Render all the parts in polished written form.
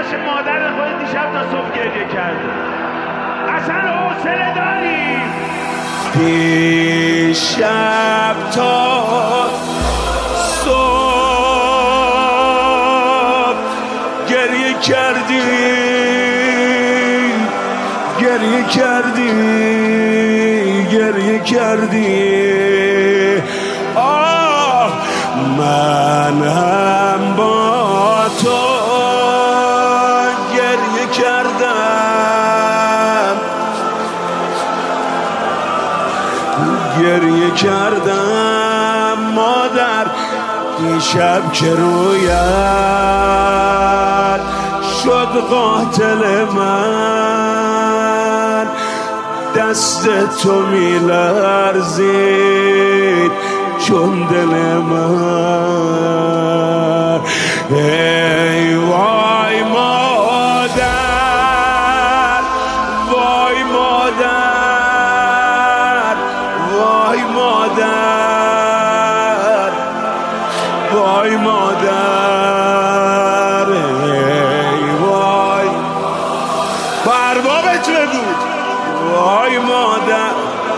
پیش مادر خود دیشب تا صبح گریه کرده. اصلا حوصله داری؟ دیشب تا صبح گریه کردی، گریه کردی، گریه کردی. آه من هم با تو گریه کردم، گریه کردم مادر. دیشب که رویت شد قاتل من، دست تو میلرزید چون دل من. ای وای مادر، وای مادر، وای مادر، وای مادر. ای وای بربابت بگو وای مادر.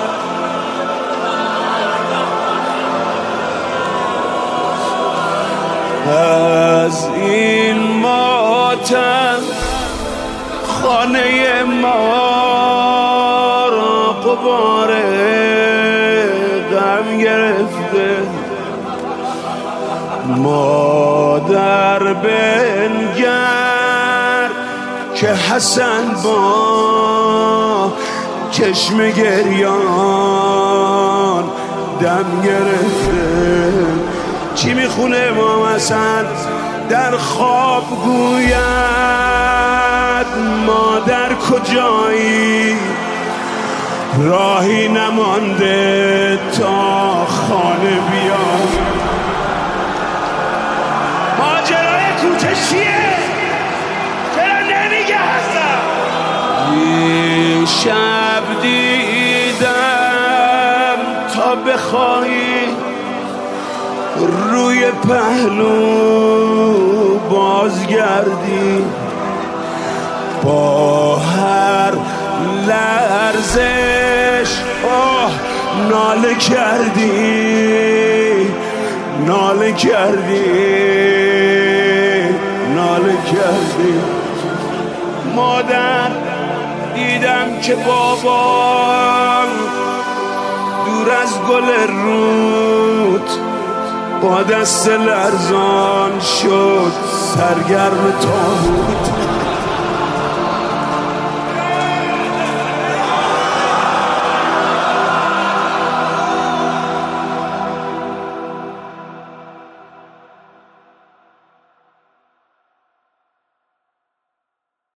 از این ماتم خانه ما را غبار غم گرفته. مادر بنگر که حسن با چشم گریان دم گرفته. چی میخونه امام حسن در خواب گوید مادر کجایی، راهی نمانده تا خانه بیای. ماجرای کوچه چیه؟ چرا نمیگه حسن؟ دیشب دیدم تا بخواهی روی پهلو بازگردی، با هر لرزش ناله کردی، ناله کردی، ناله کردی. مادر دیدم که بابام دور از گل رود با دست لرزان شد سرگرم تابوت.